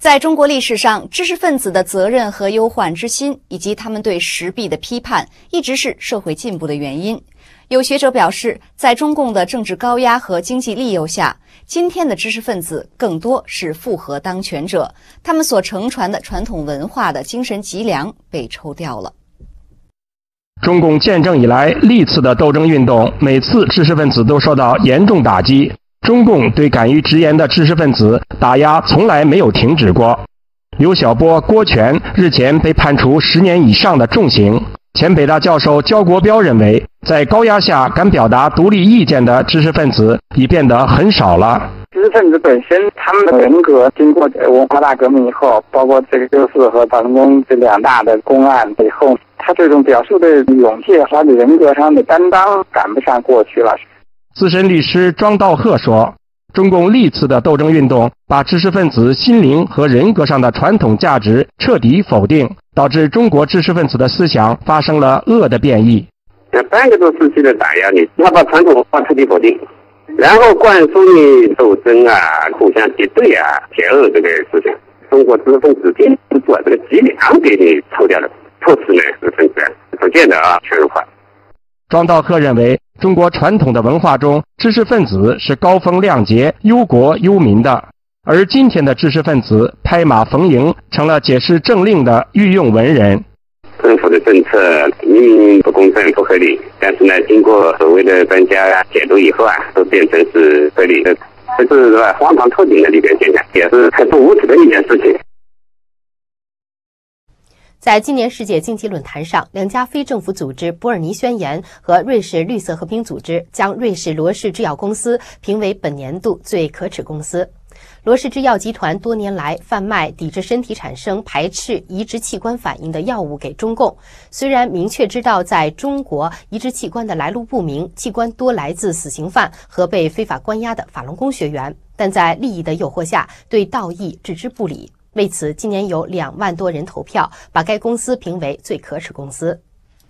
在中国历史上，知识分子的责任和忧患之心，以及他们对时弊的批判，一直是社会进步的原因。有学者表示，在中共的政治高压和经济利诱下，今天的知识分子更多是附和当权者，他们所承传的传统文化的精神脊梁被抽掉了。 中共建政以来历次的斗争运动，每次知识分子都受到严重打击。中共对敢于直言的知识分子打压从来没有停止过。刘晓波、郭全日前被判处10年以上的重刑。前北大教授焦国标认为，在高压下敢表达独立意见的知识分子已变得很少了。 知识分子本身，他们的人格经过文化大革命以后，包括这个六四和法轮功这2大的公案以后，他这种表述的勇气，他的人格上的担当赶不上过去了。 资深律师庄道鹤说，中共历次的斗争运动把知识分子心灵和人格上的传统价值彻底否定，导致中国知识分子的思想发生了恶的变异。 在半个多世纪的打压里，他把传统文化彻底否定，然后灌输你斗争啊、互相敌对啊、邪恶这个事情。中国知识分子天生把这个脊梁给你抽掉了，迫使呢知识分子逐渐的全入化。 庄道鹤认为，中国传统的文化中，知识分子是高风亮节、忧国忧民的，而今天的知识分子拍马逢迎，成了解释政令的御用文人。 政府的政策明明不公正、不合理，但是呢，经过所谓的专家解读以后都变成是合理的，这是荒唐透顶的一个现象，也是很不无耻的一件事情。 在今年世界经济论坛上，2家非政府组织伯尔尼宣言和瑞士绿色和平组织将瑞士罗氏制药公司评为本年度最可耻公司。罗氏制药集团多年来贩卖抵制身体产生排斥移植器官反应的药物给中共，虽然明确知道在中国移植器官的来路不明，器官多来自死刑犯和被非法关押的法轮功学员，但在利益的诱惑下对道义置之不理。为此，今年有2万多人投票，把该公司评为最可耻公司。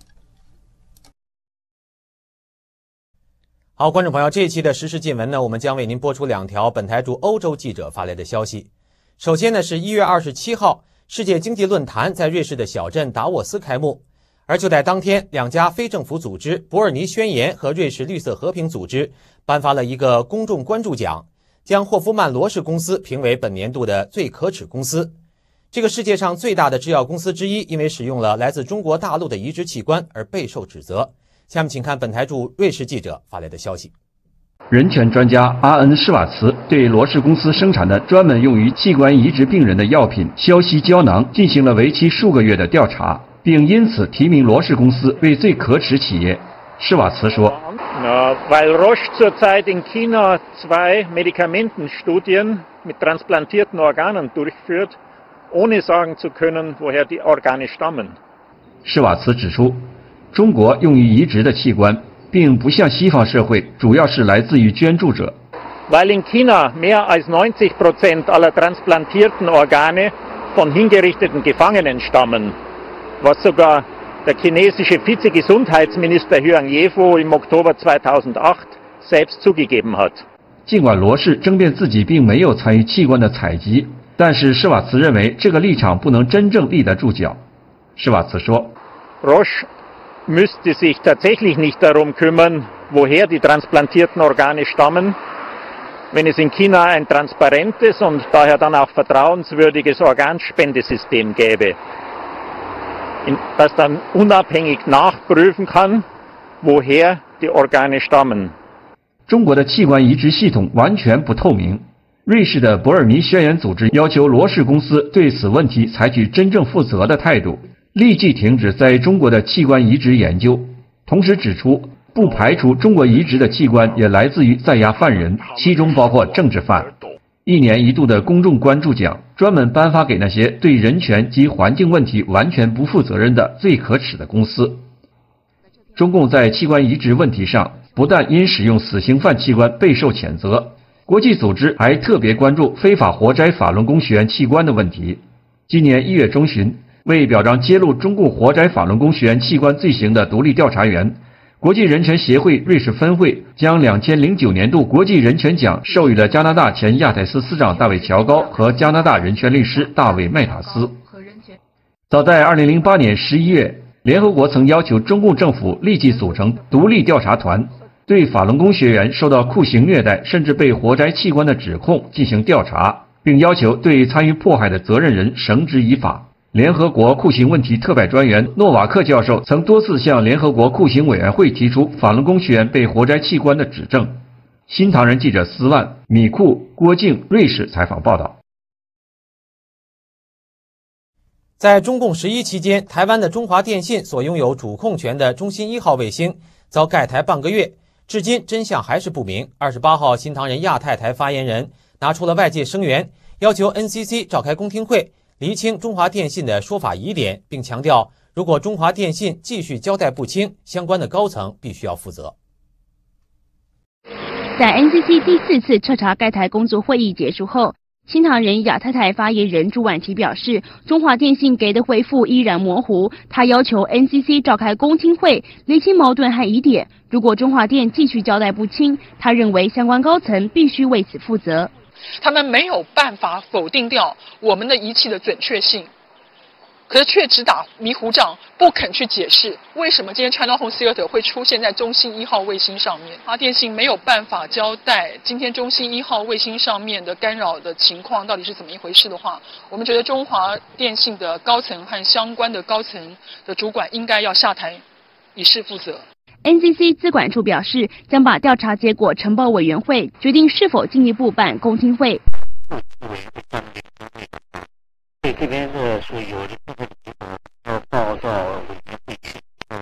好，观众朋友，这一期的时事新闻呢，我们将为您播出2条本台驻欧洲记者发来的消息。首先呢，是1月27号，世界经济论坛在瑞士的小镇达沃斯开幕，而就在当天，2家非政府组织伯尔尼宣言和瑞士绿色和平组织颁发了一个公众关注奖，将霍夫曼罗氏公司评为本年度的最可耻公司。这个世界上最大的制药公司之一，因为使用了来自中国大陆的移植器官而备受指责。下面请看本台驻瑞士记者发来的消息。 人权专家阿恩·施瓦茨对罗氏公司生产的专门用于器官移植病人的药品硝西胶囊进行了为期数个月的调查，并因此提名罗氏公司为最可耻企业。施瓦茨说， weil Roche zurzeit in China 2 Medikamentenstudien mit transplantierten Organen durchführt, ohne sagen zu können, woher die Organe stammen. 施瓦茨指出，中国用于移植的器官并不像西方社会主要是来自于捐助者。 Weil in China mehr als 90% aller transplantierten Organe von hingerichteten Gefangenen stammen, was sogar der chinesische Vizegesundheitsminister Huang Yefu im Oktober 2008 selbst zugegeben hat. 尽管罗氏争辩自己并没有参与器官的采集，但是施瓦茨认为这个立场不能真正立得住脚。施瓦茨说 Roche müsste sich tatsächlich nicht darum kümmern, woher die transplantierten Organe stammen, wenn es in China ein transparentes und daher dann auch vertrauenswürdiges Organspendesystem gäbe, das dann unabhängig nachprüfen kann, woher die Organe stammen. 中国的器官移植系统完全不透明。瑞士的伯尔尼宣言组织要求罗氏公司对此问题采取真正负责的态度，立即停止在中国的器官移植研究，同时指出不排除中国移植的器官也来自于在押犯人，其中包括政治犯。1年1度的公众关注奖专门颁发给那些对人权及环境问题完全不负责任的最可耻的公司。中共在器官移植问题上不但因使用死刑犯器官备受谴责，国际组织还特别关注非法活摘法轮功学员器官的问题。今年1月中旬，为表彰揭露中共活摘法轮功学员器官罪行的独立调查员， 国际人权协会瑞士分会将2009年度国际人权奖授予了加拿大前亚太司司长大卫·乔高和加拿大人权律师大卫·麦塔斯。早在2008年11月，联合国曾要求中共政府立即组成独立调查团，对法轮功学员受到酷刑虐待甚至被活摘器官的指控进行调查，并要求对参与迫害的责任人绳之以法。联合国酷刑问题特派专员诺瓦克教授曾多次向联合国酷刑委员会提出法轮功学员被活摘器官的指证。新唐人记者斯万、米库、郭靖瑞士采访报道。 在中共11期间，台湾的中华电信所拥有主控权的中心1号卫星遭盖台半个月，至今真相还是不明。28号，新唐人亚太台发言人拿出了外界声援，要求 NCC 召开公听会，厘清中华电信的说法疑点，并强调，如果中华电信继续交代不清，相关的高层必须要负责。 在 NCC 第4次彻查盖台工作会议结束后，新唐人亚太台发言人朱婉琪表示，中华电信给的回复依然模糊，他要求 NCC 召开公听会，厘清矛盾和疑点。如果中华电继续交代不清，他认为相关高层必须为此负责。 他们没有办法否定掉我们的仪器的准确性，可是却只打迷糊仗，不肯去解释为什么今天 China Home Theater 会出现在中心1号卫星上面。华电信没有办法交代今天中心1号卫星上面的干扰的情况到底是怎么一回事的话，我们觉得中华电信的高层和相关的高层的主管应该要下台以示负责。 NCC 资管处表示，将把调查结果呈报委员会，决定是否进一步办公听会。 对这边的是有一部分地方要报到委员会去，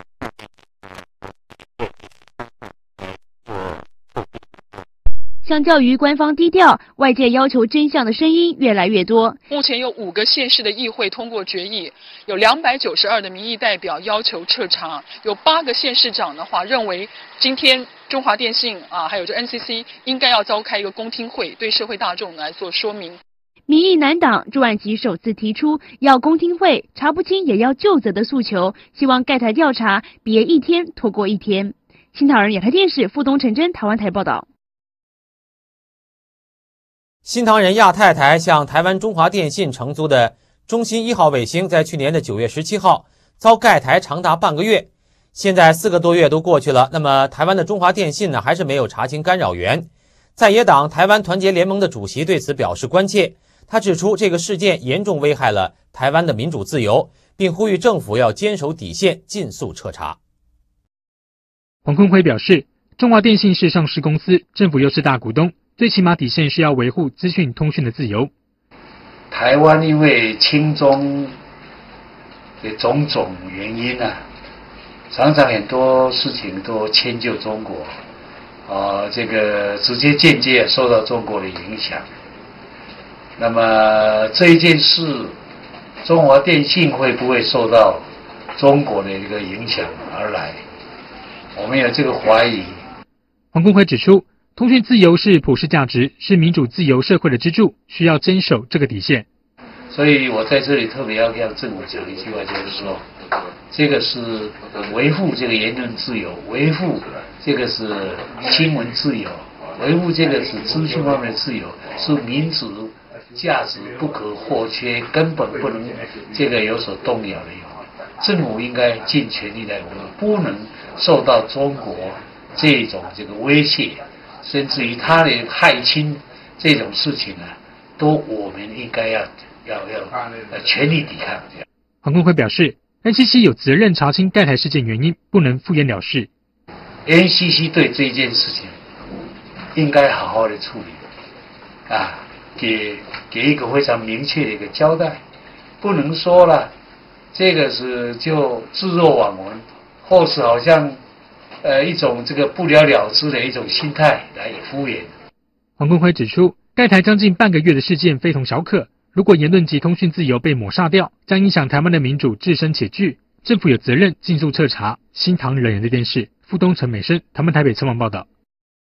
相较于官方低调，外界要求真相的声音越来越多。 目前有5个县市的议会通过决议，有292的民意代表要求彻查，有8个县市长的话认为今天中华电信还有这 NCC 应该要召开一个公听会，对社会大众来做说明。 民意难党朱婉琪首次提出要公听会，查不清也要究责的诉求，希望盖台调查别一天拖过一天。新唐人亚太电视傅东陈真台湾台报道。 新唐人亚太台向台湾中华电信承租的中心1号卫星，在去年的9月17号遭盖台长达半个月，现在4个多月都过去了，那么台湾的中华电信呢，还是没有查清干扰源。在野党台湾团结联盟的主席对此表示关切，他指出这个事件严重危害了台湾的民主自由，并呼吁政府要坚守底线，尽速彻查。 黄坤辉表示，中华电信是上市公司，政府又是大股东，最起码底线是要维护资讯通讯的自由。 台湾因为亲中的种种原因常常很多事情都迁就中国，这个直接间接受到中国的影响。那么这一件事，中华电信会不会受到中国的一个影响而来？我们有这个怀疑。 黄坤辉指出，通讯自由是普世价值，是民主自由社会的支柱，需要坚守这个底线。 所以我在这里特别要向政府讲一句话，就是说，这个是维护这个言论自由，维护这个是新闻自由，维护这个是资讯方面的自由，是民主价值不可或缺，根本不能这个有所动摇的。政府应该尽全力来维护，不能受到中国这种威胁，甚至于他的害亲这种事情都我们应该要全力抵抗。 黄坤辉表示 ，NCC 有责任查清盖台事件原因，不能敷衍了事。 NCC 对这件事情应该好好的处理，给一个非常明确的一个交代，不能说了这个是就置若罔闻，或是好像一种不了了之的一种心态来敷衍。 黄坤辉指出，盖台将近半个月的事件非同小可，如果言论及通讯自由被抹杀掉，将影响台湾的民主自身且据，政府有责任尽速彻查。新唐人亚太电视傅东陈美生，台湾台北采访报道。